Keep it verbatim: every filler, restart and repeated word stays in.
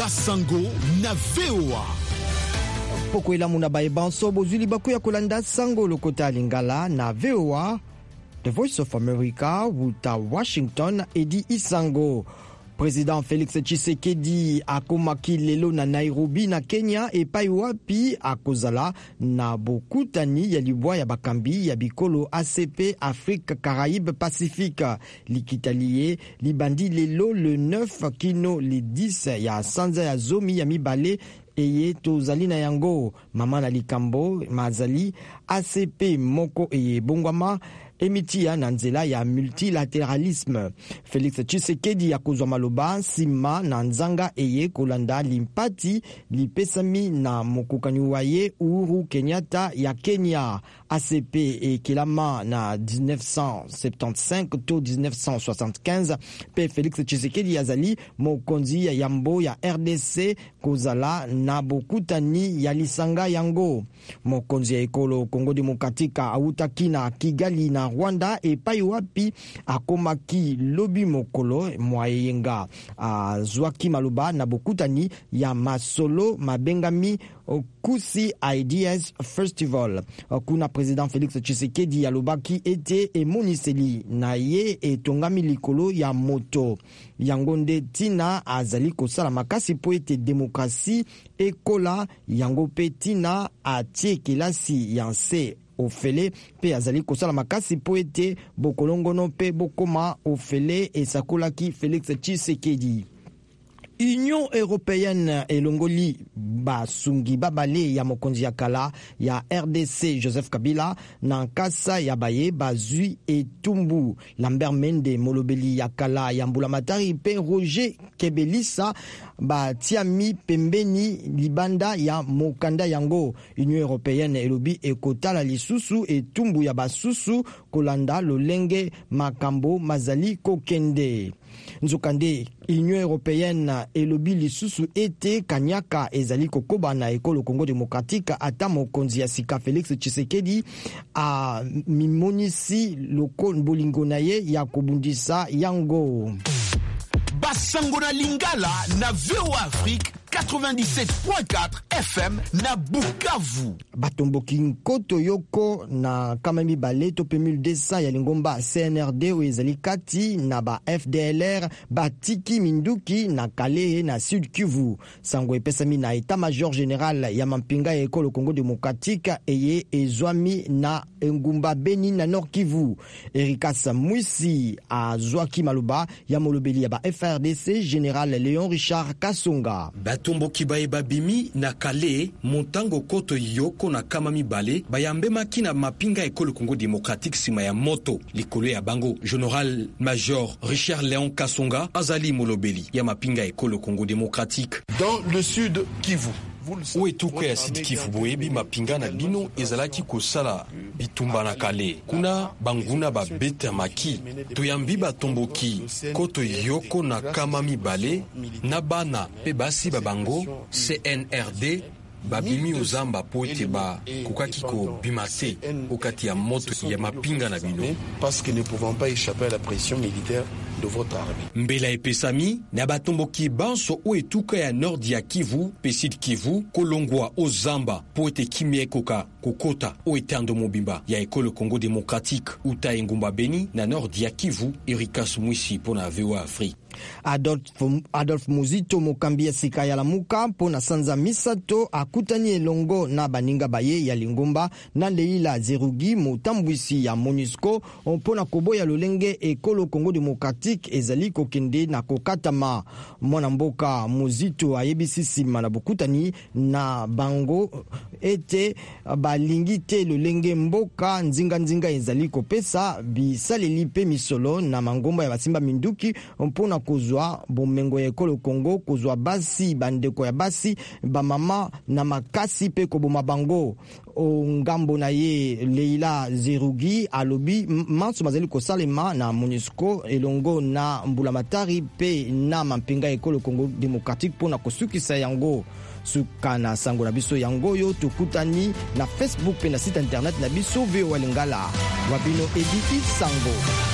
Basango na V O A. Poko ila muna bae banso bozuli baku ya kolanda sango lokota lingala na V O A. The Voice of America wuta Washington edi isango. Président Félix Tshisekedi akomaki lelo na Nairobi na Kenya epai wapi akozala na bokutani ya libwa ya bakambi ya bikolo A C P Afrique Caraïbe Pacifique likitalie libandi lelo le neuf kino le dix ya sanza ya zomi ya mibale eye tozali na yango mama na likambo mazali A C P moko eye bongwama emitia na nzela ya multilateralisme. Félix Tshisekedi akozwa maloba sima na nzanga eye kolanda limpati lipesami na mokokani waye Uhuru Kenyatta ya Kenya. A C P ekelama na dix-neuf cent soixante-quinze to dix-neuf cent soixante-quinze pe Félix Tshisekedi azali mokonzi ya yambo ya R D C kozala na bokutani ya lisanga yango. Mokonzi ya ekolo Kongo Demokratika awutaki na Kigali na Rwanda epai wapi akomaki lobi mokolo mwayenga azwaki maloba na bokutani ya masolo mabengami Kusi Ideas Festival. Kuna Président Félix Tshisekedi alobaki ete emoniseli na ye etongami likolo ya moto yango nde tina azali kosala makasi po ete demokrasi ekola yango pe tina atie kelasi ya nse ofele pe azali kosala makasi po ete bokolongono pe bokoma ofele esakolaki Félix Tshisekedi. Union Européenne elongoli basungi babale ya mokonzi ya kala ya R D C Joseph Kabila na nkasa ya baye bazui etumbu. Lambert Mende molobeli ya kala ya mbulamatari pe Roger Kebelisa batiami pembeni libanda ya mokanda yango. Union Européenne elobi ekotala lisusu etumbu ya basusu kolanda lolenge makambo mazali kokende. Nzokande Union Européenne elobi lisusu ete kanyaka ezali kokoba na ekolo Congo Démocratique ata mokonzi ya sika Félix Tshisekedi a mimonisi loko bolingo na ye ya kobundisa yango. Basango na Lingala na V O A Afrique quatre-vingt-dix-sept point quatre F M na Bukavu. Batomboki nkoto yoko na kamami baleto pe mille deux cents ya lingomba C N R D ezali kati na ba F D L R batiki minduki na Kalehe na Sud Kivu. Sango epesami na état-major général ya mampinga ya ekolo Congo Démocratique eye ezwami na engumba Beni na Nord Kivu. Erika Samwisi azwaki maloba ya molobeli ya ba F R D C Général Léon Richard Kasonga. Batomboki baye babimi na Kale montango koto yoko na kamami bale bayambemaki na mapinga ekolo Congo Démocratique sima ya moto likolo ya bango. Général Major Richard Léon Kasonga azali molobeli ya mapinga ekolo Congo Démocratique. Dans le sud Kivu Oetuka ya Sud Kivu boyebi mapinga na bino ezalaki kosala bitumba na Kale. Kuna banguna ba beta maki toyambi batomboki koto yoko na kamami bale na bana pe basi babango C N R D babimi ozamba po ete ba kokaki ko bimate okati ya moto ya mapinga na bino parce que ne pouvons pas échapper à la pression militaire de votre armée. Mbela epesami na batomboki banso o etuka ya Nord ya Kivu pe Sud Kivu kolongwa ozamba po ete kimie koka kokota o etando mobimba ya ekolo Congo Démocratique uta engumba Beni na Nord ya Kivu. Erika Smwisi pona V O A Afrique. Adolphe, Adolphe Muzito mokambi ya sika ya lamuka pona sanza misato akutani elongo na baninga baye ya lingomba na Leila Zerugi motambwisi ya MONUSCO pona koboya lolenge ekolo Congo Démocratique ezali kokende na kokatama. Mwana mboka Muzito ayebisi sima na bokutani na bango ete balingi te lolenge mboka nzinga nzinga ezali kopesa bisaleli pe misolo na mangomba ya basimba minduki mpona kozwa bomengo ya ekolo Congo kozwa basi bandeko ya basi bamama na makasi pe koboma bango. O ngambo na ye Leila Zerugi alobi manso mazali kosalema na MONUSCO elongo na mbulamatari pe na mampinga ekolo Congo Démocratique pona kosukisa yango. Suka na sango na biso yango yo tukutani na Facebook pe na site internet na biso V O A Lingala wabino editi sango.